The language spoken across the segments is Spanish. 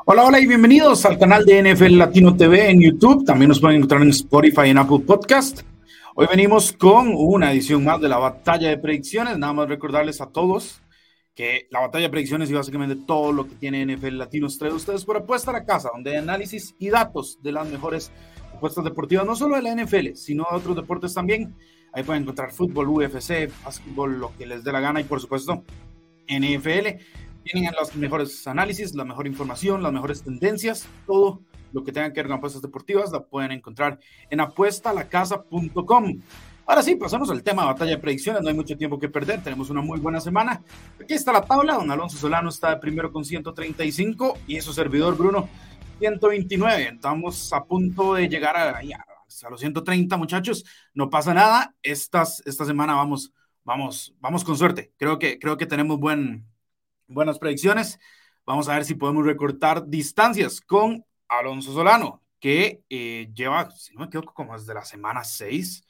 Hola, hola y bienvenidos al canal de NFL Latino TV en YouTube. También nos pueden encontrar en Spotify y en Apple Podcast. Hoy venimos con una edición más de la batalla de predicciones. Nada más recordarles a todos que la batalla de predicciones y básicamente todo lo que tiene NFL Latino trae ustedes por Apuesta a la Casa, donde hay análisis y datos de las mejores apuestas deportivas, no solo de la NFL, sino de otros deportes también. Ahí pueden encontrar fútbol, UFC, básquetbol, lo que les dé la gana y por supuesto NFL. Tienen los mejores análisis, la mejor información, las mejores tendencias, todo lo que tenga que ver con apuestas deportivas la pueden encontrar en apuestalacasa.com. Ahora sí, pasamos al tema de batalla de predicciones, no hay mucho tiempo que perder, tenemos una muy buena semana. Aquí está la tabla, don Alonso Solano está de primero con 135 y su servidor Bruno 129. Estamos a punto de llegar a los 130, muchachos, no pasa nada, esta semana vamos con suerte, creo que tenemos buenas predicciones. Vamos a ver si podemos recortar distancias con Alonso Solano, que lleva, si no me equivoco, como desde la semana 6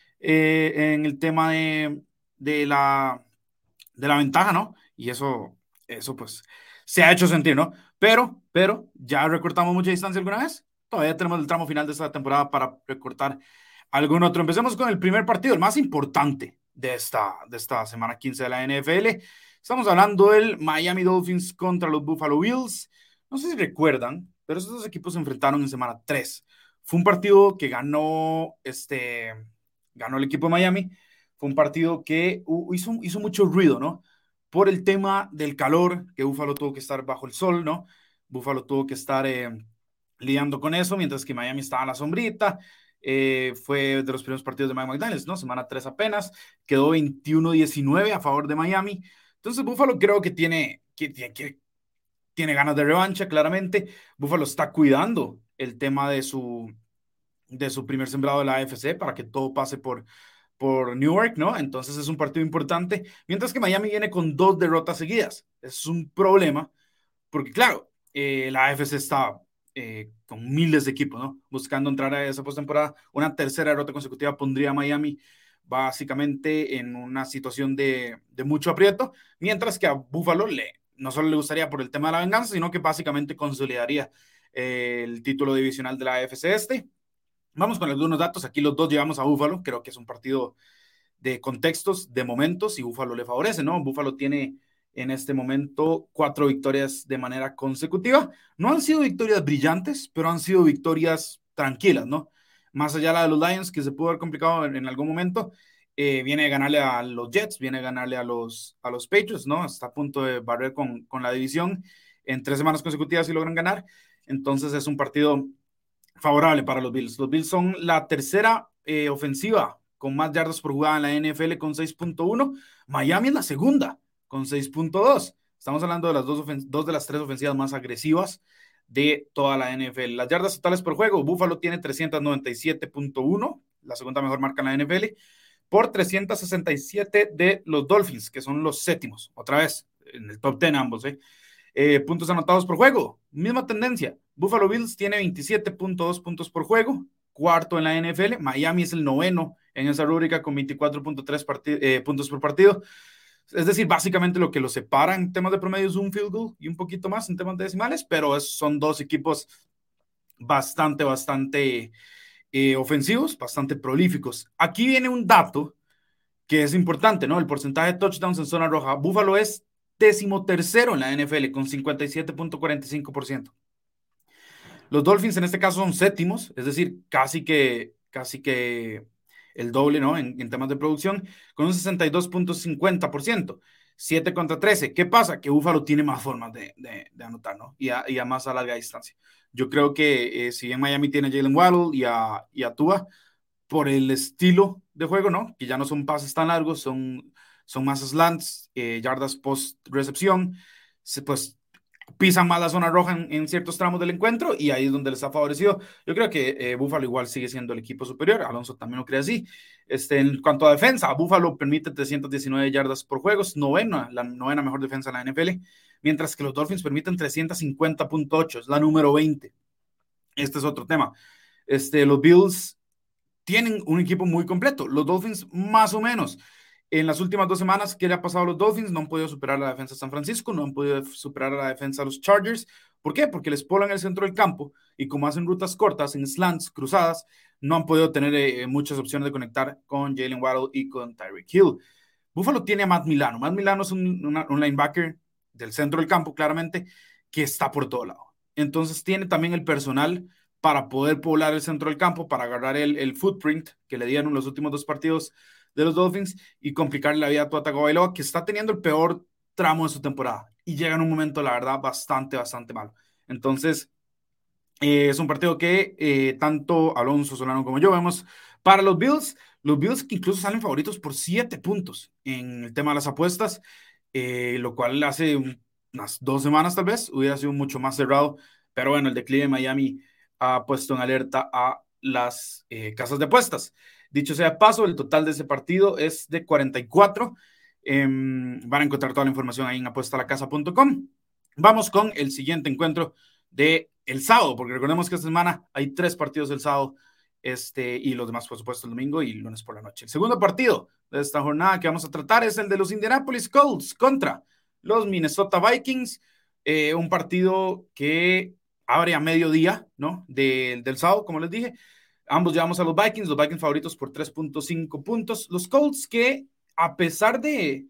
en el tema de la ventaja, ¿no? Y eso pues se ha hecho sentir, ¿no? Pero ya recortamos mucha distancia alguna vez. Todavía tenemos el tramo final de esta temporada para recortar algún otro. Empecemos con el primer partido, el más importante de esta semana 15 de la NFL. Estamos hablando del Miami Dolphins contra los Buffalo Bills. No sé si recuerdan, pero estos dos equipos se enfrentaron en semana 3. Fue un partido que ganó el equipo de Miami. Fue un partido que hizo mucho ruido, ¿no? Por el tema del calor, que Buffalo tuvo que estar bajo el sol, ¿no? Buffalo tuvo que estar lidiando con eso, mientras que Miami estaba en la sombrita. Fue de los primeros partidos de Mike McDaniels, ¿no? Semana 3 apenas. Quedó 21-19 a favor de Miami. Entonces Buffalo creo que tiene ganas de revancha, claramente. Buffalo está cuidando el tema de su primer sembrado de la AFC para que todo pase por Newark, ¿no? Entonces es un partido importante, mientras que Miami viene con 2 derrotas seguidas. Es un problema, porque claro, la AFC está con miles de equipos, ¿no? Buscando entrar a esa postemporada. Una tercera derrota consecutiva pondría a Miami básicamente en una situación de mucho aprieto, mientras que a Buffalo no solo le gustaría por el tema de la venganza, sino que básicamente consolidaría el título divisional de la AFC Este. Vamos con algunos datos. Aquí los dos llevamos a Buffalo. Creo que es un partido de contextos, de momentos, y Buffalo le favorece, ¿no? Buffalo tiene en este momento 4 victorias de manera consecutiva. No han sido victorias brillantes, pero han sido victorias tranquilas, ¿no? Más allá de la de los Lions, que se pudo haber complicado en algún momento, viene a ganarle a los Jets, viene a ganarle a los Patriots, ¿no? Está a punto de barrer con la división en 3 semanas consecutivas si logran ganar. Entonces es un partido favorable para los Bills. Los Bills son la tercera ofensiva con más yardas por jugada en la NFL con 6.1. Miami es la segunda con 6.2. Estamos hablando de las dos de las 3 ofensivas más agresivas de toda la NFL. Las yardas totales por juego, Buffalo tiene 397.1, la segunda mejor marca en la NFL, por 367 de los Dolphins, que son los séptimos, otra vez, en el top 10 ambos, puntos anotados por juego, misma tendencia. Buffalo Bills tiene 27.2 puntos por juego, cuarto en la NFL. Miami es el noveno en esa rúbrica con 24.3 puntos por partido. Es decir, básicamente lo que los separa en temas de promedio es un field goal y un poquito más en temas de decimales, pero son dos equipos bastante ofensivos, bastante prolíficos. Aquí viene un dato que es importante, ¿no? El porcentaje de touchdowns en zona roja. Buffalo es 13º en la NFL con 57.45%. Los Dolphins en este caso son séptimos, es decir, casi que el doble, ¿no? En temas de producción, con un 62.50%, 7 contra 13. ¿Qué pasa? Que Buffalo tiene más formas de anotar, ¿no? Y a más a larga distancia. Yo creo que si bien Miami tiene a Jalen Waddle y a Tua, por el estilo de juego, ¿no? Que ya no son pases tan largos, son más slants, yardas post-recepción, pues pisan más la zona roja en ciertos tramos del encuentro y ahí es donde les ha favorecido. Yo creo que Buffalo igual sigue siendo el equipo superior, Alonso también lo cree así. En cuanto a defensa, Buffalo permite 319 yardas por juego, es la novena mejor defensa en la NFL, mientras que los Dolphins permiten 350.8, es la número 20. Este es otro tema. Los Bills tienen un equipo muy completo. Los Dolphins, más o menos. En las últimas 2 semanas, ¿qué le ha pasado a los Dolphins? No han podido superar a la defensa de San Francisco, no han podido superar a la defensa de los Chargers. ¿Por qué? Porque les poblan el centro del campo y como hacen rutas cortas, en slants, cruzadas, no han podido tener muchas opciones de conectar con Jalen Waddle y con Tyreek Hill. Buffalo tiene a Matt Milano. Matt Milano es un linebacker del centro del campo, claramente, que está por todo lado. Entonces tiene también el personal para poder poblar el centro del campo, para agarrar el footprint que le dieron los últimos 2 partidos de los Dolphins y complicarle la vida a Tua Tagovailoa, que está teniendo el peor tramo de su temporada y llega en un momento, la verdad, bastante, bastante malo. Entonces, es un partido que tanto Alonso Solano como yo vemos para los Bills que incluso salen favoritos por 7 puntos en el tema de las apuestas, lo cual hace unas 2 semanas tal vez hubiera sido mucho más cerrado, pero bueno, el declive de Miami ha puesto en alerta a las casas de apuestas. Dicho sea de paso, el total de ese partido es de 44. Van a encontrar toda la información ahí en apuestalacasa.com. Vamos con el siguiente encuentro de el sábado, porque recordemos que esta semana hay 3 partidos el sábado, y los demás, por supuesto, el domingo y el lunes por la noche. El segundo partido de esta jornada que vamos a tratar es el de los Indianapolis Colts contra los Minnesota Vikings, un partido que abre a mediodía, ¿no? Del sábado, como les dije. Ambos llevamos a los Vikings favoritos por 3.5 puntos. Los Colts que, a pesar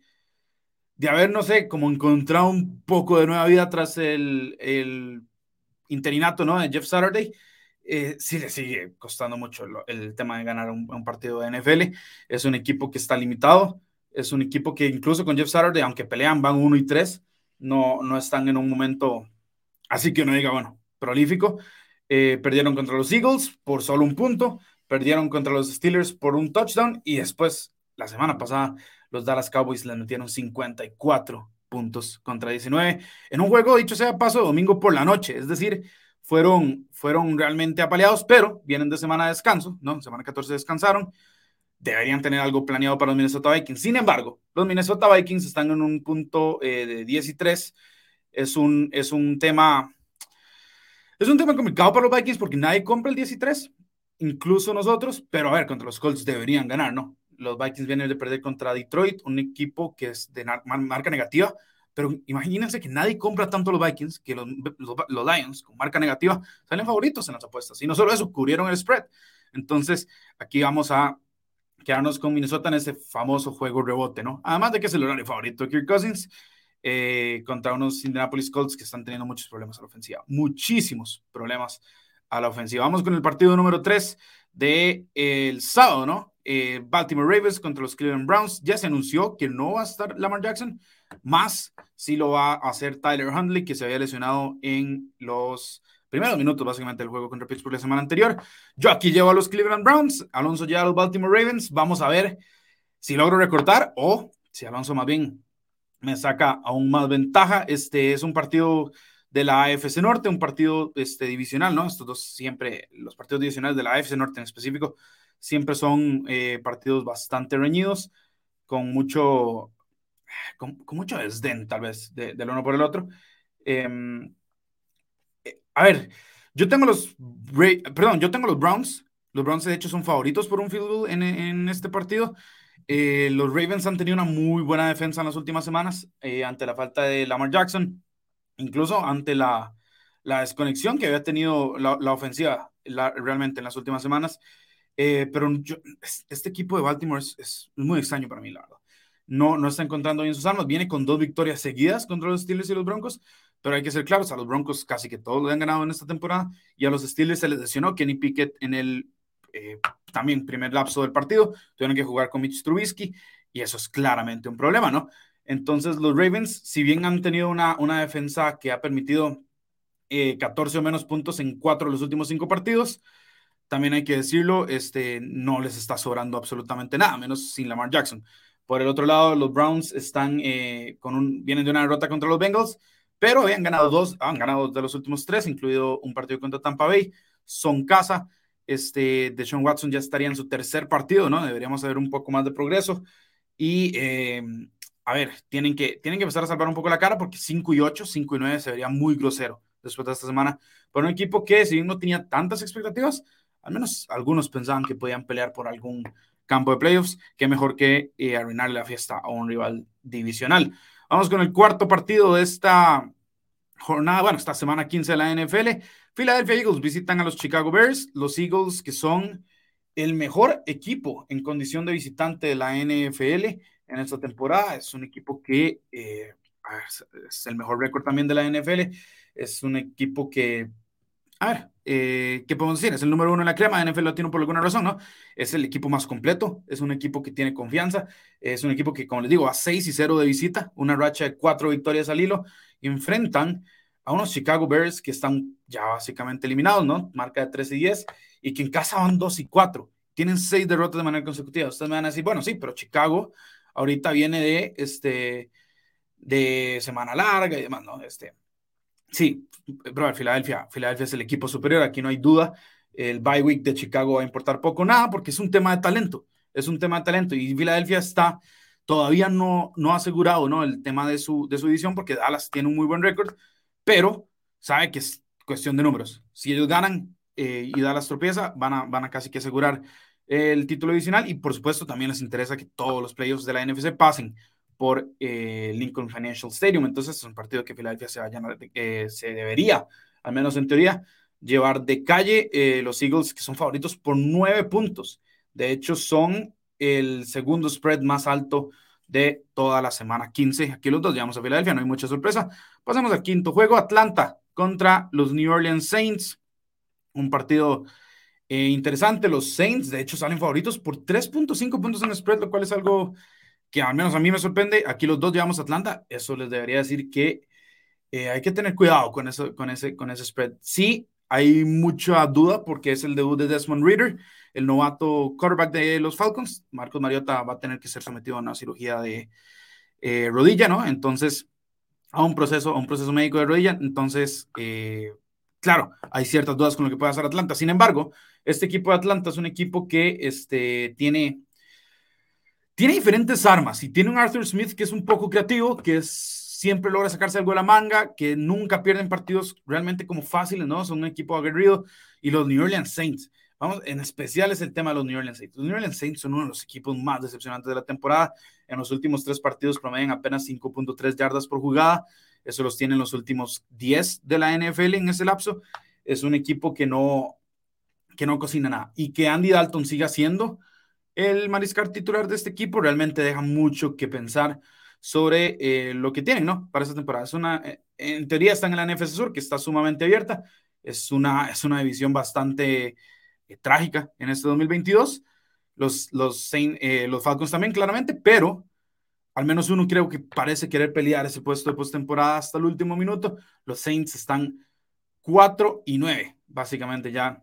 de haber, no sé, como encontrado un poco de nueva vida tras el interinato, ¿no? De Jeff Saturday, sí le sigue costando mucho el tema de ganar un partido de NFL. Es un equipo que está limitado, es un equipo que incluso con Jeff Saturday, aunque pelean, van 1-3, no están en un momento así que uno diga, bueno, prolífico. Perdieron contra los Eagles por solo un punto, perdieron contra los Steelers por un touchdown y después, la semana pasada, los Dallas Cowboys les metieron 54 puntos contra 19 en un juego, dicho sea paso, domingo por la noche. Es decir, fueron realmente apaleados, pero vienen de semana de descanso, ¿no? Semana 14 descansaron. Deberían tener algo planeado para los Minnesota Vikings. Sin embargo, los Minnesota Vikings están en un punto de 10-3. Es un tema complicado para los Vikings porque nadie compra el 10-3, incluso nosotros, pero a ver, contra los Colts deberían ganar, ¿no? Los Vikings vienen de perder contra Detroit, un equipo que es de marca negativa, pero imagínense que nadie compra tanto los Vikings que los Lions, con marca negativa, salen favoritos en las apuestas. Y no solo eso, cubrieron el spread. Entonces, aquí vamos a quedarnos con Minnesota en ese famoso juego rebote, ¿no? Además de que es el horario favorito de Kirk Cousins, contra unos Indianapolis Colts que están teniendo muchos problemas a la ofensiva, muchísimos problemas a la ofensiva. Vamos con el partido número 3 del sábado, ¿no? Baltimore Ravens contra los Cleveland Browns. Ya se anunció que no va a estar Lamar Jackson, más sí lo va a hacer Tyler Huntley, que se había lesionado en los primeros minutos, básicamente, del juego contra Pittsburgh la semana anterior. Yo aquí llevo a los Cleveland Browns, Alonso lleva a los Baltimore Ravens. Vamos a ver si logro recortar o si Alonso más bien me saca aún más ventaja. Es un partido de la AFC Norte, un partido divisional, ¿no? Estos dos siempre, los partidos divisionales de la AFC Norte en específico, siempre son partidos bastante reñidos, con mucho, con mucho desdén, tal vez, del uno por el otro. Eh, a ver, yo tengo los Browns. Los Browns, de hecho, son favoritos por un field goal en este partido. Los Ravens han tenido una muy buena defensa en las últimas semanas ante la falta de Lamar Jackson, incluso ante la desconexión que había tenido la ofensiva realmente en las últimas semanas. Pero este equipo de Baltimore es muy extraño para mí, la verdad. No está encontrando bien sus armas. Viene con 2 victorias seguidas contra los Steelers y los Broncos, pero hay que ser claros, a los Broncos casi que todos lo han ganado en esta temporada y a los Steelers se les lesionó Kenny Pickett en el también primer lapso del partido. Tuvieron que jugar con Mitch Trubisky y eso es claramente un problema, ¿no? Entonces los Ravens, si bien han tenido una defensa que ha permitido 14 o menos puntos en 4 de los últimos 5 partidos, también hay que decirlo, no les está sobrando absolutamente nada, menos sin Lamar Jackson. Por el otro lado, los Browns están vienen de una derrota contra los Bengals, pero han ganado 2 de los últimos 3, incluido un partido contra Tampa Bay. Son casa. Deshaun Watson ya estaría en su tercer partido, ¿no? Deberíamos ver un poco más de progreso. Y, a ver, tienen que empezar a salvar un poco la cara porque 5-8, 5-9 se vería muy grosero después de esta semana. Por un equipo que, si bien no tenía tantas expectativas, al menos algunos pensaban que podían pelear por algún campo de playoffs, que mejor que arruinarle la fiesta a un rival divisional. Vamos con el cuarto partido de esta jornada, bueno, esta semana 15 de la NFL, Philadelphia Eagles visitan a los Chicago Bears, los Eagles que son el mejor equipo en condición de visitante de la NFL en esta temporada. Es un equipo que es el mejor récord también de la NFL. Es un equipo que, a ver, ¿qué podemos decir? Es el número uno en la crema de NFL Latino por alguna razón, ¿no? Es el equipo más completo, es un equipo que tiene confianza, es un equipo que, como les digo, a 6-0 de visita, una racha de 4 victorias al hilo, y enfrentan a unos Chicago Bears que están ya básicamente eliminados, ¿no? Marca de 3-10, y que en casa van 2-4. Tienen 6 derrotas de manera consecutiva. Ustedes me van a decir, bueno, sí, pero Chicago ahorita viene de semana larga y demás, ¿no? Sí, pero Filadelfia es el equipo superior, aquí no hay duda. El bye week de Chicago va a importar poco nada porque es un tema de talento, es un tema de talento y Filadelfia está todavía no asegurado, ¿no? El tema de su división porque Dallas tiene un muy buen récord, pero sabe que es cuestión de números. Si ellos ganan y Dallas tropieza, van a casi que asegurar el título divisional y por supuesto también les interesa que todos los playoffs de la NFC pasen por Lincoln Financial Stadium. Entonces es un partido que Filadelfia se debería, al menos en teoría, llevar de calle. Los Eagles, que son favoritos por 9 puntos. De hecho, son el segundo spread más alto de toda la semana 15. Aquí los dos llevamos a Filadelfia, no hay mucha sorpresa. Pasamos al quinto juego, Atlanta contra los New Orleans Saints. Un partido interesante. Los Saints, de hecho, salen favoritos por 3.5 puntos en spread, lo cual es algo que al menos a mí me sorprende. Aquí los dos llevamos a Atlanta. Eso les debería decir que hay que tener cuidado con eso, con ese spread. Sí, hay mucha duda porque es el debut de Desmond Ridder, el novato quarterback de los Falcons. Marcos Mariota va a tener que ser sometido a una cirugía de rodilla, ¿no? Entonces, a un proceso médico de rodilla. Entonces, claro, hay ciertas dudas con lo que puede hacer Atlanta. Sin embargo, este equipo de Atlanta es un equipo que tiene diferentes armas y tiene un Arthur Smith que es un poco creativo, siempre logra sacarse algo de la manga, que nunca pierden partidos realmente como fáciles, ¿no? Son un equipo aguerrido. Y los New Orleans Saints, vamos, en especial es el tema de los New Orleans Saints. Los New Orleans Saints son uno de los equipos más decepcionantes de la temporada. En los últimos 3 partidos promedian apenas 5.3 yardas por jugada. Eso los tiene en los últimos 10 de la NFL en ese lapso. Es un equipo que no cocina nada. Y que Andy Dalton siga siendo el mariscal titular de este equipo realmente deja mucho que pensar sobre lo que tienen, ¿no? Para esta temporada. En teoría están en la NFC Sur, que está sumamente abierta. Es una división bastante trágica en este 2022. Los Falcons también, claramente, pero al menos uno creo que parece querer pelear ese puesto de postemporada hasta el último minuto. Los Saints están 4-9, básicamente ya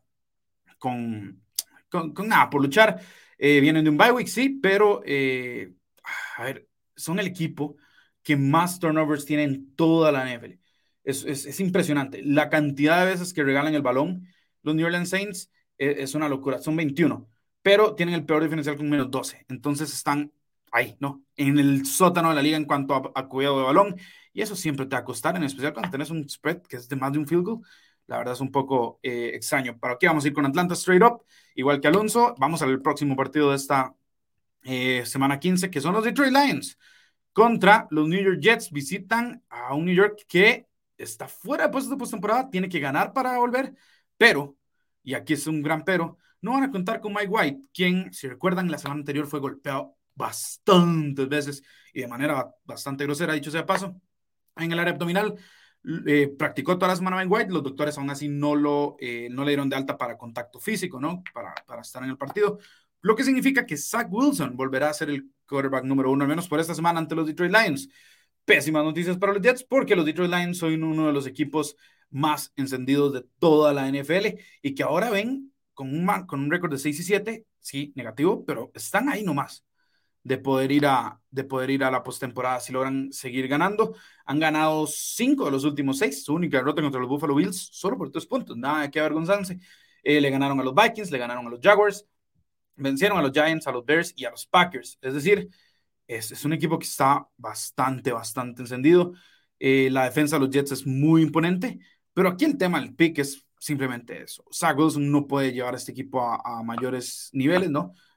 con nada por luchar. Vienen de un bye week, sí, pero a ver, son el equipo que más turnovers tiene en toda la NFL. Es impresionante. La cantidad de veces que regalan el balón los New Orleans Saints es una locura. Son 21, pero tienen el peor diferencial con menos 12. Entonces están ahí, ¿no? En el sótano de la liga en cuanto a cuidado de balón. Y eso siempre te va a costar, en especial cuando tenés un spread que es de más de un field goal. La verdad es un poco extraño. Pero aquí vamos a ir con Atlanta straight up, igual que Alonso. Vamos al próximo partido de esta semana 15, que son los Detroit Lions contra los New York Jets. Visitan a un New York que está fuera de puestos de postemporada, tiene que ganar para volver, pero, y aquí es un gran pero, no van a contar con Mike White, quien, si recuerdan, la semana anterior fue golpeado bastantes veces y de manera bastante grosera, dicho sea de paso, en el área abdominal. Practicó toda la semana Mike White, los doctores aún así no le dieron de alta para contacto físico, ¿no? Para estar en el partido, lo que significa que Zach Wilson volverá a ser el quarterback número 1, al menos por esta semana, ante los Detroit Lions. Pésimas noticias para los Jets, porque los Detroit Lions son uno de los equipos más encendidos de toda la NFL y que ahora ven con un récord de 6-7, sí, negativo, pero están ahí nomás de poder ir a la postemporada si logran seguir ganando. Han ganado 5 de los últimos 6, su única derrota contra los Buffalo Bills, solo por 3 puntos, nada de que avergonzarse. Le ganaron a los Vikings, le ganaron a los Jaguars, vencieron a los Giants, a los Bears y a los Packers. Es decir, es un equipo que está bastante, bastante encendido. La defensa de los Jets es muy imponente, pero aquí el tema del pick es simplemente eso. Zach Wilson no puede llevar a este equipo a mayores niveles, ¿no?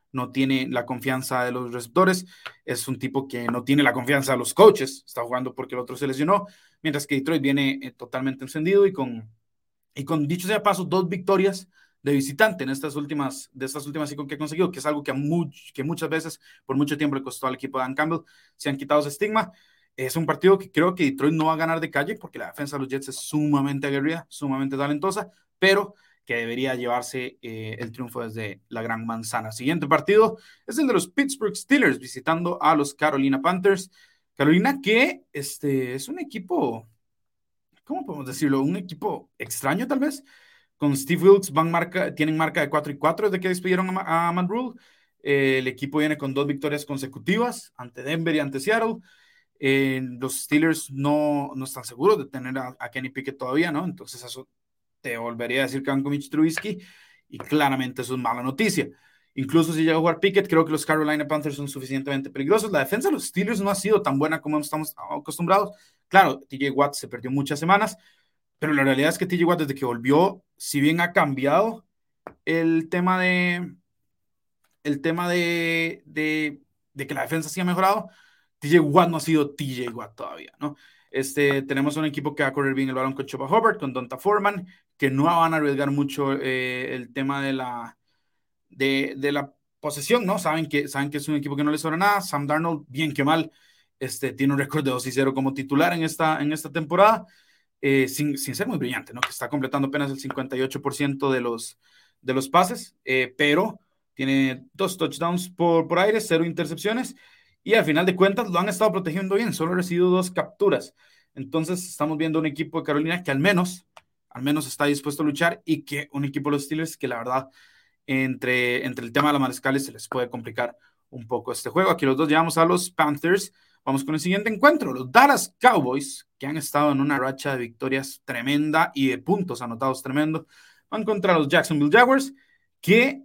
no tiene la confianza de los receptores, es un tipo que no tiene la confianza de los coaches, está jugando porque el otro se lesionó, mientras que Detroit viene totalmente encendido y con dicho sea paso, 2 victorias de visitante en de estas últimas 5 que ha conseguido, que es algo que muchas veces, por mucho tiempo, le costó al equipo de Dan Campbell. Se han quitado ese estigma. Es un partido que creo que Detroit no va a ganar de calle, porque la defensa de los Jets es sumamente aguerrida, sumamente talentosa, pero que debería llevarse el triunfo desde la Gran Manzana. Siguiente partido es el de los Pittsburgh Steelers visitando a los Carolina Panthers. Carolina que es un equipo, ¿cómo podemos decirlo? Un equipo extraño tal vez. Con Steve Wilkes tienen marca de 4-4 desde que despidieron a Matt Rule. El equipo viene con 2 victorias consecutivas ante Denver y ante Seattle. Los Steelers no están seguros de tener a Kenny Pickett todavía, ¿no? Entonces eso te volvería a decir que van con Mitch Trubisky y claramente eso es mala noticia. Incluso si llega a jugar Pickett, creo que los Carolina Panthers son suficientemente peligrosos. La defensa de los Steelers no ha sido tan buena como estamos acostumbrados. Claro, TJ Watt se perdió muchas semanas, pero la realidad es que TJ Watt desde que volvió, si bien ha cambiado el tema de de que la defensa sí ha mejorado, TJ Watt no ha sido TJ Watt todavía, ¿no? Tenemos un equipo que va a correr bien el balón con Chuba Hubbard, con Donta Foreman, que no van a arriesgar mucho el tema de la posesión, ¿no? Saben que es un equipo que no les sobra nada. Sam Darnold, bien que mal, tiene un récord de 2-0 como titular en esta temporada, sin ser muy brillante, ¿no? Que está completando apenas el 58% de los pases, pero tiene 2 touchdowns por aire, 0 intercepciones, y al final de cuentas lo han estado protegiendo bien, solo ha recibido 2 capturas. Entonces estamos viendo un equipo de Carolina que al menos está dispuesto a luchar, y que un equipo de los Steelers que la verdad entre el tema de las mariscales se les puede complicar un poco este juego. Aquí los dos llevamos a los Panthers. Vamos con el siguiente encuentro, los Dallas Cowboys, que han estado en una racha de victorias tremenda y de puntos anotados tremendo, van contra los Jacksonville Jaguars, que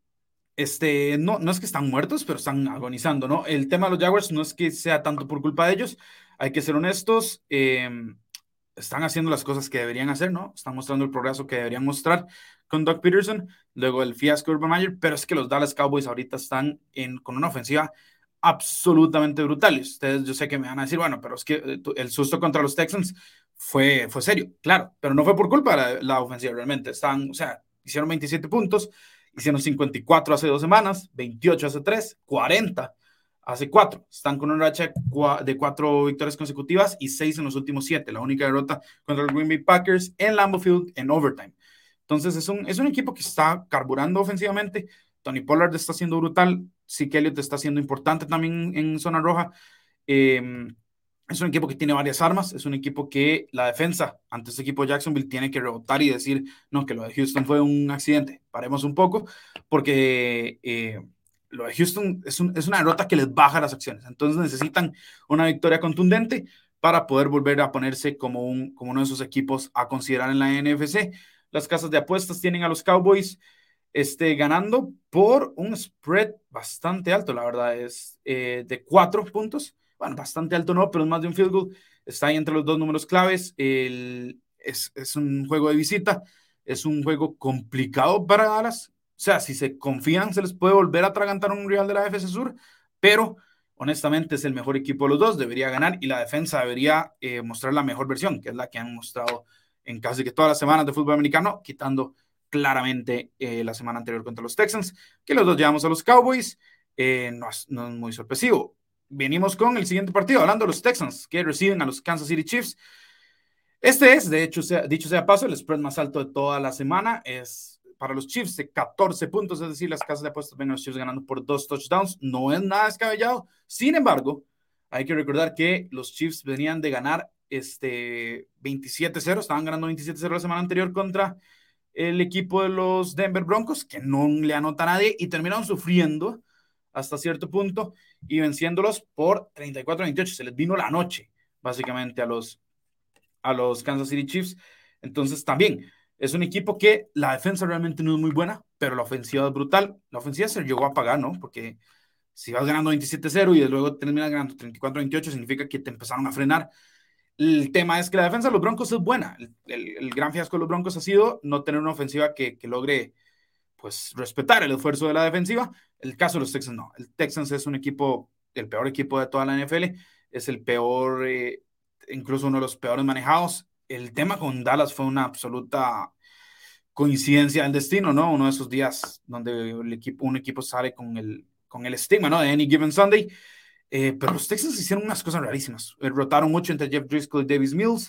no es que están muertos, pero están agonizando, ¿no? El tema de los Jaguars no es que sea tanto por culpa de ellos, hay que ser honestos, están haciendo las cosas que deberían hacer, ¿no? Están mostrando el progreso que deberían mostrar con Doug Peterson, luego el fiasco de Urban Meyer, pero es que los Dallas Cowboys ahorita están con una ofensiva absolutamente brutal. Ustedes, yo sé que me van a decir, bueno, pero es que el susto contra los Texans fue serio, claro, pero no fue por culpa de la ofensiva realmente. O sea, hicieron 27 puntos, hicieron 54 hace 2 semanas, 28 hace 3, 40 hace 4. Están con una racha de 4 victorias consecutivas y 6 en los últimos 7. La única derrota contra los Green Bay Packers en Lambeau Field en overtime. Entonces es un equipo que está carburando ofensivamente. Tony Pollard está siendo brutal. Zeke Elliott está siendo importante también en zona roja. Es un equipo que tiene varias armas. Es un equipo que la defensa ante este equipo de Jacksonville tiene que rebotar y decir, no, que lo de Houston fue un accidente. Paremos un poco, porque lo de Houston es una derrota que les baja las acciones. Entonces necesitan una victoria contundente para poder volver a ponerse como uno de esos equipos a considerar en la NFC. Las casas de apuestas tienen a los Cowboys ganando por un spread bastante alto, la verdad, es de 4 puntos. Bueno, bastante alto no, pero es más de un field goal. Está ahí entre los dos números claves. Es un juego de visita, es un juego complicado para Dallas. O sea, si se confían, se les puede volver a atragantar un rival de la AFC Sur, pero honestamente es el mejor equipo de los dos, debería ganar, y la defensa debería mostrar la mejor versión, que es la que han mostrado en casi que todas las semanas de fútbol americano, quitando claramente la semana anterior contra los Texans, que los dos llevamos a los Cowboys. No es muy sorpresivo. Venimos con el siguiente partido, hablando de los Texans, que reciben a los Kansas City Chiefs. De hecho, dicho sea paso, el spread más alto de toda la semana es para los Chiefs de 14 puntos, es decir, las casas de apuestas ven a los Chiefs ganando por 2 touchdowns. No es nada descabellado. Sin embargo, hay que recordar que los Chiefs venían de ganar 27-0, estaban ganando 27-0 la semana anterior contra el equipo de los Denver Broncos, que no le anota a nadie, y terminaron sufriendo hasta cierto punto y venciéndolos por 34-28. Se les vino la noche, básicamente, a los Kansas City Chiefs. Entonces, también es un equipo que la defensa realmente no es muy buena, pero la ofensiva es brutal. La ofensiva se llegó a pagar, ¿no? Porque si vas ganando 27-0 y luego terminas ganando 34-28, significa que te empezaron a frenar. El tema es que la defensa de los Broncos es buena. El gran fiasco de los Broncos ha sido no tener una ofensiva que logre pues respetar el esfuerzo de la defensiva. El caso de los Texans no. El Texans es un equipo, el peor equipo de toda la NFL, es el peor, incluso uno de los peores manejados. El tema con Dallas fue una absoluta coincidencia del destino, ¿no? Uno de esos días donde un equipo sale con el estigma, ¿no? De Any Given Sunday. Pero los Texans hicieron unas cosas rarísimas. Rotaron mucho entre Jeff Driscoll y Davis Mills.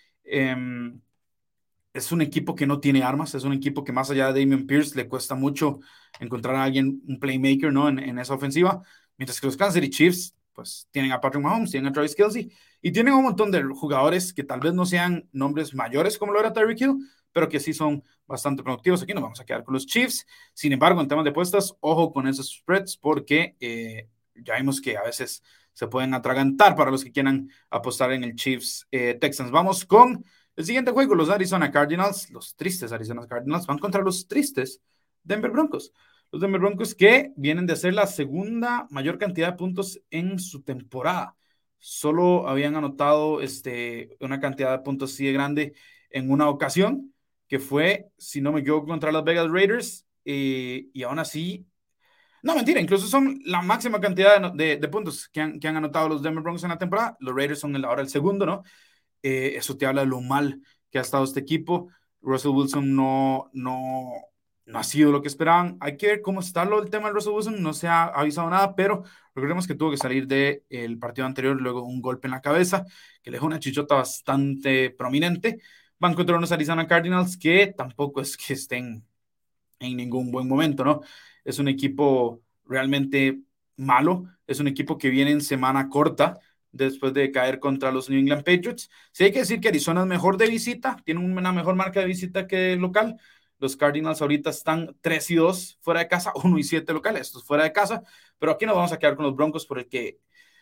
Es un equipo que no tiene armas, es un equipo que más allá de Dameon Pierce le cuesta mucho encontrar a alguien, un playmaker, ¿no? En esa ofensiva, mientras que los Kansas City Chiefs, pues tienen a Patrick Mahomes, tienen a Travis Kelce y tienen un montón de jugadores que tal vez no sean nombres mayores como lo era Tyreek Hill, pero que sí son bastante productivos. Aquí nos vamos a quedar con los Chiefs. Sin embargo, en temas de apuestas, ojo con esos spreads porque ya vimos que a veces se pueden atragantar para los que quieran apostar en el Chiefs Texans. Vamos con el siguiente juego. Los Arizona Cardinals, los tristes Arizona Cardinals, van contra los tristes Denver Broncos. Los Denver Broncos que vienen de hacer la segunda mayor cantidad de puntos en su temporada. Solo habían anotado una cantidad de puntos así de grande en una ocasión, que fue, si no me equivoco, contra las Vegas Raiders, y aún así, no, mentira, incluso son la máxima cantidad de puntos que han anotado los Denver Broncos en la temporada. Los Raiders son ahora el segundo, ¿no? Eso te habla de lo mal que ha estado este equipo. Russell Wilson no ha sido lo que esperaban. Hay que ver cómo está el tema de Russell Wilson. No se ha avisado nada, pero recordemos que tuvo que salir del partido anterior luego un golpe en la cabeza que le dejó una chichota bastante prominente. Van contra unos Arizona Cardinals que tampoco es que estén en ningún buen momento, ¿no? Es un equipo realmente malo. Es un equipo que viene en semana corta después de caer contra los New England Patriots. Sí hay que decir que Arizona es mejor de visita, tiene una mejor marca de visita que local. Los Cardinals ahorita están 3-2 fuera de casa, 1-7 locales, esto es fuera de casa, pero aquí nos vamos a quedar con los Broncos por el que,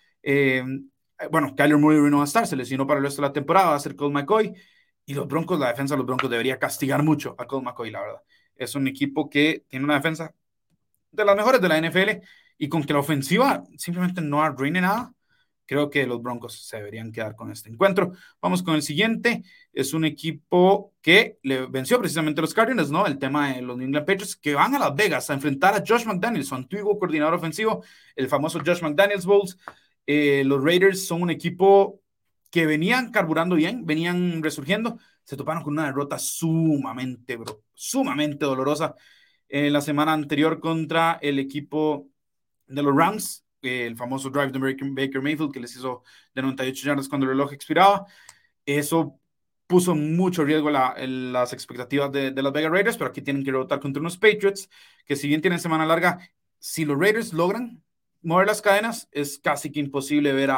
bueno, Kyler Murray no va a estar, se lesionó para el resto de la temporada, va a ser Colt McCoy, y los Broncos, la defensa de los Broncos debería castigar mucho a Colt McCoy, la verdad. Es un equipo que tiene una defensa de las mejores de la NFL, y con que la ofensiva simplemente no arruine nada, creo que los Broncos se deberían quedar con este encuentro. Vamos con el siguiente. Es un equipo que le venció precisamente a los Cardinals, ¿no? El tema de los New England Patriots, que van a Las Vegas a enfrentar a Josh McDaniels, su antiguo coordinador ofensivo, el famoso Josh McDaniels Bowls. Los Raiders son un equipo que venían carburando bien, venían resurgiendo, se toparon con una derrota sumamente dolorosa en la semana anterior contra el equipo de los Rams, el famoso drive de Baker Mayfield que les hizo de 98 yardas cuando el reloj expiraba. Eso puso mucho riesgo las expectativas de las Vegas Raiders, pero aquí tienen que rebotar contra unos Patriots que, si bien tienen semana larga, si los Raiders logran mover las cadenas, es casi que imposible ver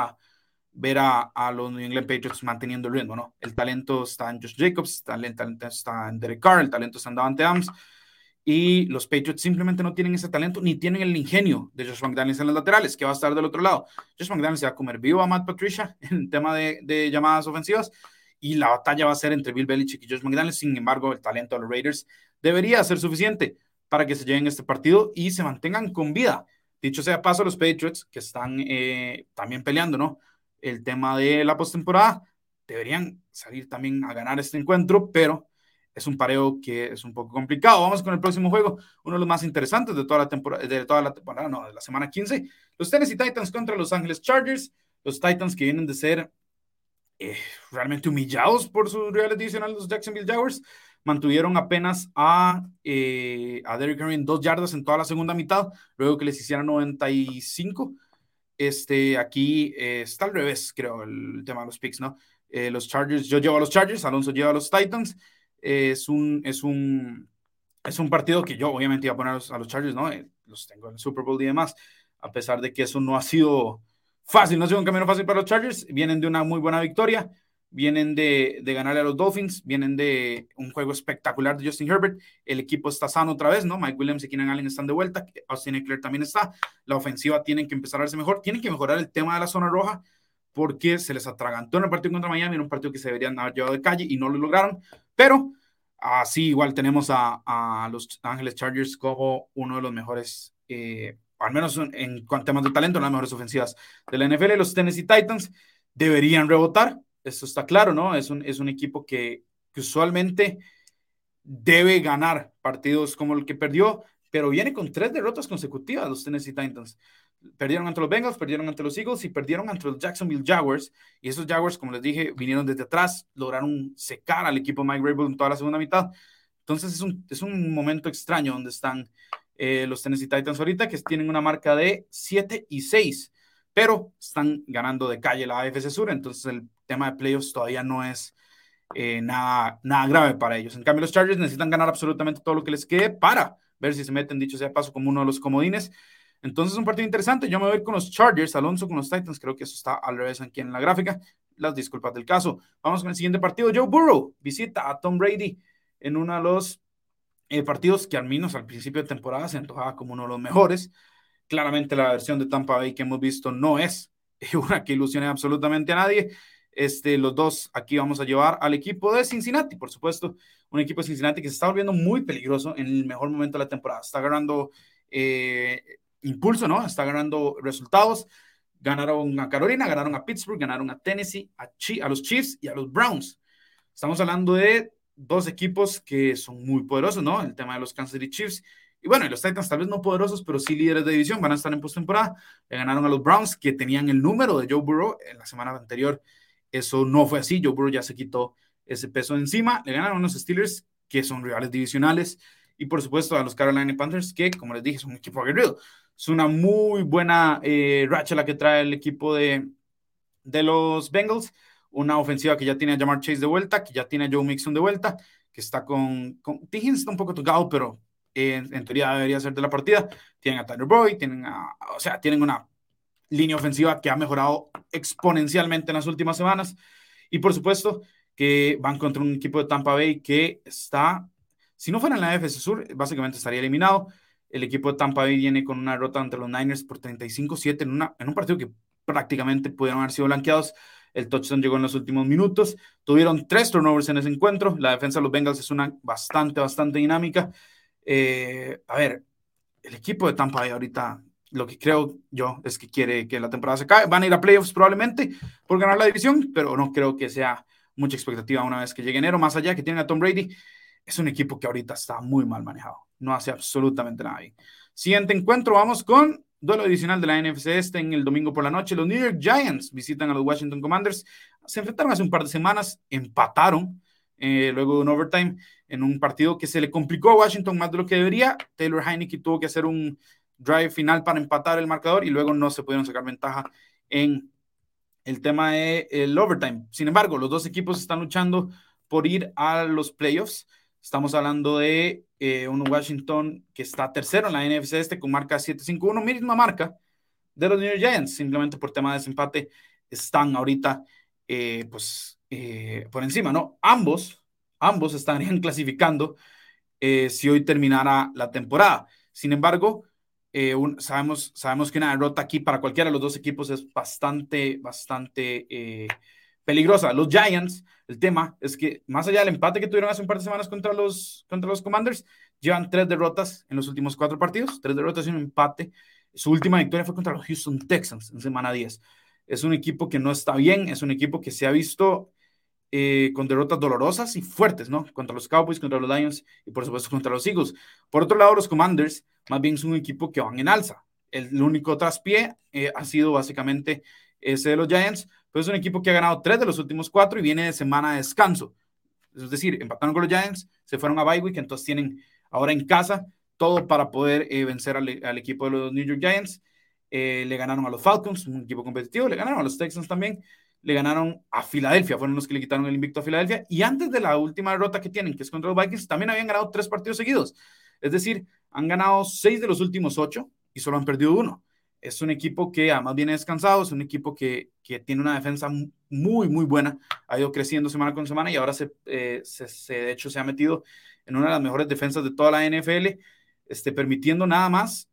a los New England Patriots manteniendo el ritmo, ¿no? El talento está en Josh Jacobs, el talento está en Derek Carr, el talento está en Davante Adams, y los Patriots simplemente no tienen ese talento ni tienen el ingenio de Josh McDaniels en las laterales, que va a estar del otro lado. Josh McDaniels se va a comer vivo a Matt Patricia en el tema de llamadas ofensivas, y la batalla va a ser entre Bill Belichick y Josh McDaniels. Sin embargo, el talento de los Raiders debería ser suficiente para que se lleven este partido y se mantengan con vida. Dicho sea paso, los Patriots, que están también peleando, ¿no?, el tema de la postemporada, deberían salir también a ganar este encuentro, pero es un pareo que es un poco complicado. Vamos con el próximo juego, uno de los más interesantes de toda la temporada, no, de la semana 15. Los Tennessee Titans contra Los Ángeles Chargers. Los Titans que vienen de ser realmente humillados por sus rivales divisionales, los Jacksonville Jaguars, mantuvieron apenas a Derrick Henry en 2 yardas en toda la segunda mitad, luego que les hicieran 95. Aquí está al revés, creo, el tema de los picks, ¿no? Los Chargers, yo llevo a los Chargers, Alonso lleva a los Titans. Es un partido que yo obviamente iba a poner a los Chargers, ¿no? Los tengo en el Super Bowl y demás, a pesar de que eso no ha sido fácil, no ha sido un camino fácil para los Chargers. Vienen de una muy buena victoria, vienen de ganarle a los Dolphins, vienen de un juego espectacular de Justin Herbert. El equipo está sano otra vez, ¿no? Mike Williams y Keenan Allen están de vuelta, Austin Ekeler también está. La ofensiva tienen que empezar a verse mejor, tienen que mejorar el tema de la zona roja, porque se les atragantó en el partido contra Miami, en un partido que se deberían haber llevado de calle y no lo lograron. Pero así igual tenemos a los Ángeles Chargers como uno de los mejores, al menos en temas de talento, las mejores ofensivas de la NFL. Los Tennessee Titans deberían rebotar, esto está claro, ¿no? Es un equipo que usualmente debe ganar partidos como el que perdió, pero viene con 3 derrotas consecutivas los Tennessee Titans. Perdieron ante los Bengals, perdieron ante los Eagles y perdieron ante los Jacksonville Jaguars. Y esos Jaguars, como les dije, vinieron desde atrás, lograron secar al equipo Mike Vrabel en toda la segunda mitad. Entonces es un momento extraño donde están los Tennessee Titans ahorita, que tienen una marca de 7-6, pero están ganando de calle la AFC Sur. Entonces el tema de playoffs todavía no es nada grave para ellos. En cambio, los Chargers necesitan ganar absolutamente todo lo que les quede para ver si se meten, dicho sea paso, como uno de los comodines. Entonces, un partido interesante. Yo me voy con los Chargers, Alonso con los Titans. Creo que eso está al revés aquí en la gráfica. Las disculpas del caso. Vamos con el siguiente partido. Joe Burrow visita a Tom Brady en uno de los partidos que al menos al principio de temporada se antojaba como uno de los mejores. Claramente la versión de Tampa Bay que hemos visto no es una que ilusione absolutamente a nadie. Los dos aquí vamos a llevar al equipo de Cincinnati, por supuesto, un equipo de Cincinnati que se está volviendo muy peligroso en el mejor momento de la temporada. Está ganando impulso, ¿no? Está ganando resultados. Ganaron a Carolina, ganaron a Pittsburgh, ganaron a Tennessee, a los Chiefs y a los Browns. Estamos hablando de dos equipos que son muy poderosos, ¿no? El tema de los Kansas City Chiefs. Y bueno, y los Titans tal vez no poderosos, pero sí líderes de división, van a estar en postemporada. Le ganaron a los Browns, que tenían el número de Joe Burrow en la semana anterior. Eso no fue así. Joe Burrow ya se quitó ese peso de encima. Le ganaron a los Steelers, que son rivales divisionales. Y por supuesto a los Carolina Panthers, que como les dije, son un equipo aguerrido. Es una muy buena racha la que trae el equipo de los Bengals. Una ofensiva que ya tiene a Ja'Marr Chase de vuelta, que ya tiene a Joe Mixon de vuelta, que está con Higgins está un poco tocado, pero en teoría debería ser de la partida. Tienen a Tyler Boyd, tienen una línea ofensiva que ha mejorado exponencialmente en las últimas semanas. Y por supuesto que van contra un equipo de Tampa Bay que está, si no fuera en la AFC Sur, básicamente estaría eliminado. El equipo de Tampa Bay viene con una derrota ante los Niners por 35-7 en un partido que prácticamente pudieron haber sido blanqueados. El touchdown llegó en los últimos minutos. Tuvieron 3 turnovers en ese encuentro. La defensa de los Bengals es una bastante dinámica. A ver, el equipo de Tampa Bay ahorita, lo que creo yo es que quiere que la temporada se acabe. Van a ir a playoffs probablemente por ganar la división, pero no creo que sea mucha expectativa una vez que llegue enero. Más allá que tienen a Tom Brady, es un equipo que ahorita está muy mal manejado. No hace absolutamente nada bien. Siguiente encuentro, vamos con duelo adicional de la NFC en el domingo por la noche. Los New York Giants visitan a los Washington Commanders. Se enfrentaron hace un par de semanas, empataron luego de un overtime en un partido que se le complicó a Washington más de lo que debería. Taylor Heinicke tuvo que hacer un drive final para empatar el marcador y luego no se pudieron sacar ventaja en el tema del overtime. Sin embargo, los dos equipos están luchando por ir a los playoffs. Estamos hablando de un Washington que está tercero en la NFC con marca 7-5-1, misma marca de los New York Giants, simplemente por tema de desempate están ahorita por encima, ¿no? Ambos estarían clasificando si hoy terminara la temporada. Sin embargo, sabemos que una derrota aquí para cualquiera de los dos equipos es bastante peligrosa. Los Giants, el tema es que más allá del empate que tuvieron hace un par de semanas contra los Commanders, llevan 3 derrotas en los últimos 4 partidos, 3 derrotas y un empate. Su última victoria fue contra los Houston Texans en semana 10. Es un equipo que no está bien, es un equipo que se ha visto con derrotas dolorosas y fuertes, ¿no? Contra los Cowboys, contra los Lions y por supuesto contra los Eagles. Por otro lado, los Commanders más bien son un equipo que van en alza. El único traspié ha sido básicamente ese de los Giants, pero es un equipo que ha ganado 3 de los últimos 4 y viene de semana de descanso. Es decir, empataron con los Giants, se fueron a bye week, entonces tienen ahora en casa todo para poder vencer al equipo de los New York Giants. Le ganaron a los Falcons, un equipo competitivo, le ganaron a los Texans también, le ganaron a Filadelfia, fueron los que le quitaron el invicto a Filadelfia, y antes de la última derrota que tienen, que es contra los Vikings, también habían ganado 3 partidos seguidos. Es decir, han ganado 6 de los últimos 8 y solo han perdido 1. Es un equipo que además viene descansado, es un equipo que tiene una defensa muy buena, ha ido creciendo semana con semana y ahora de hecho se ha metido en una de las mejores defensas de toda la NFL, permitiendo nada más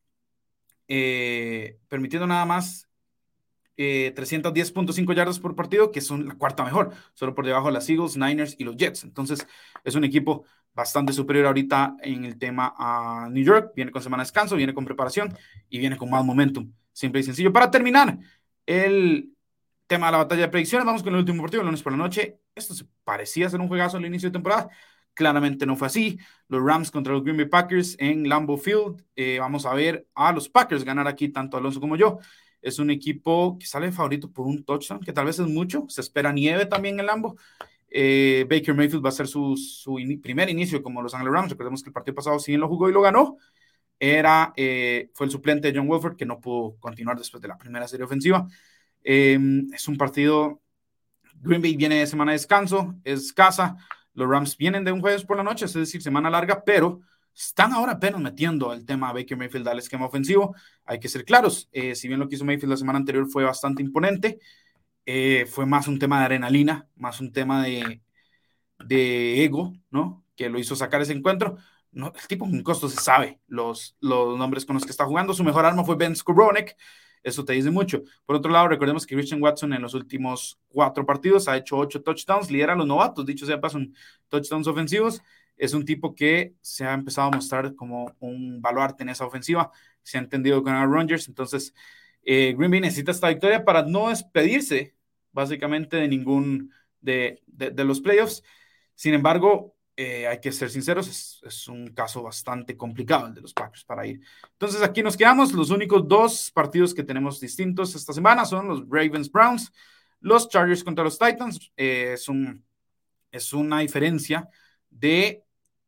310.5 yardas por partido, que son la cuarta mejor, solo por debajo de las Eagles, Niners y los Jets. Entonces es un equipo bastante superior ahorita en el tema a New York. Viene con semana de descanso, viene con preparación y viene con más momentum, simple y sencillo. Para terminar el tema de la batalla de predicciones, vamos con el último partido, el lunes por la noche. Esto se parecía ser un juegazo al inicio de temporada. Claramente no fue así. Los Rams contra los Green Bay Packers en Lambeau Field. Vamos a ver a los Packers ganar aquí, tanto Alonso como yo. Es un equipo que sale favorito por un touchdown, que tal vez es mucho. Se espera nieve también en Lambeau. Baker Mayfield va a ser su primer inicio como Los Angeles Rams. Recordemos que el partido pasado sí lo jugó y lo ganó. Fue el suplente de John Wolford, que no pudo continuar después de la primera serie ofensiva. Es un partido. Green Bay viene de semana de descanso, es casa. Los Rams vienen de un jueves por la noche, es decir, semana larga, pero están ahora apenas metiendo el tema Baker Mayfield al esquema ofensivo. Hay que ser claros, si bien lo que hizo Mayfield la semana anterior fue bastante imponente, fue más un tema de adrenalina, más un tema de ego, ¿no? Que lo hizo sacar ese encuentro. No, el tipo con costo se sabe los nombres con los que está jugando. Su mejor arma fue Ben Skowronek. Eso te dice mucho. Por otro lado, recordemos que Christian Watson en los últimos 4 partidos ha hecho 8 touchdowns, lidera a los novatos, dicho sea paso, en touchdowns ofensivos. Es un tipo que se ha empezado a mostrar como un baluarte en esa ofensiva. Se ha entendido con Aaron Rodgers. Entonces, Green Bay necesita esta victoria para no despedirse, básicamente, de ningún de los playoffs. Sin embargo, hay que ser sinceros, es un caso bastante complicado el de los Packers para ir. Entonces aquí nos quedamos. Los únicos 2 partidos que tenemos distintos esta semana son los Ravens-Browns, los Chargers contra los Titans. Es una diferencia de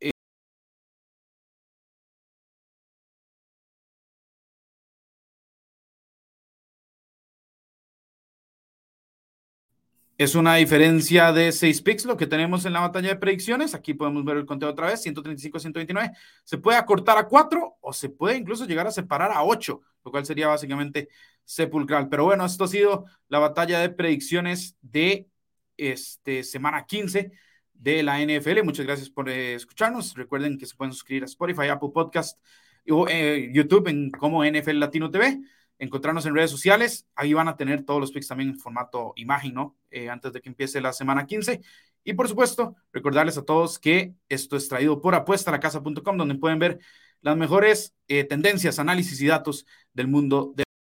Es una diferencia de 6 picks lo que tenemos en la batalla de predicciones. Aquí podemos ver el conteo otra vez, 135-129. Se puede acortar a 4 o se puede incluso llegar a separar a 8, lo cual sería básicamente sepulcral. Pero bueno, esto ha sido la batalla de predicciones de semana 15 de la NFL. Muchas gracias por escucharnos. Recuerden que se pueden suscribir a Spotify, Apple Podcast o YouTube en como NFL Latino TV. Encontrarnos en redes sociales, ahí van a tener todos los picks también en formato imagen, ¿no? Antes de que empiece la semana 15. Y por supuesto, recordarles a todos que esto es traído por apuestalacasa.com, donde pueden ver las mejores tendencias, análisis y datos del mundo de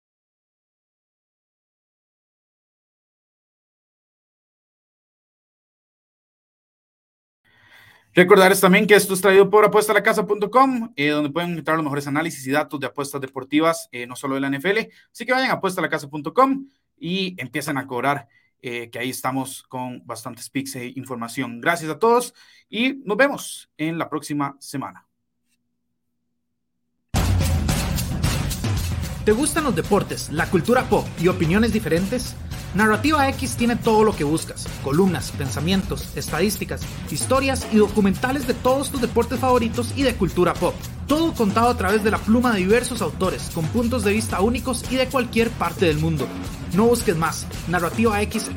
Recordarles también que esto es traído por apuestalacasa.com, donde pueden encontrar los mejores análisis y datos de apuestas deportivas, no solo de la NFL. Así que vayan a apuestalacasa.com y empiecen a cobrar, que ahí estamos con bastantes picks e información. Gracias a todos y nos vemos en la próxima semana. ¿Te gustan los deportes, la cultura pop y opiniones diferentes? Narrativa X tiene todo lo que buscas: columnas, pensamientos, estadísticas, historias y documentales de todos tus deportes favoritos y de cultura pop. Todo contado a través de la pluma de diversos autores, con puntos de vista únicos y de cualquier parte del mundo. No busques más. Narrativa X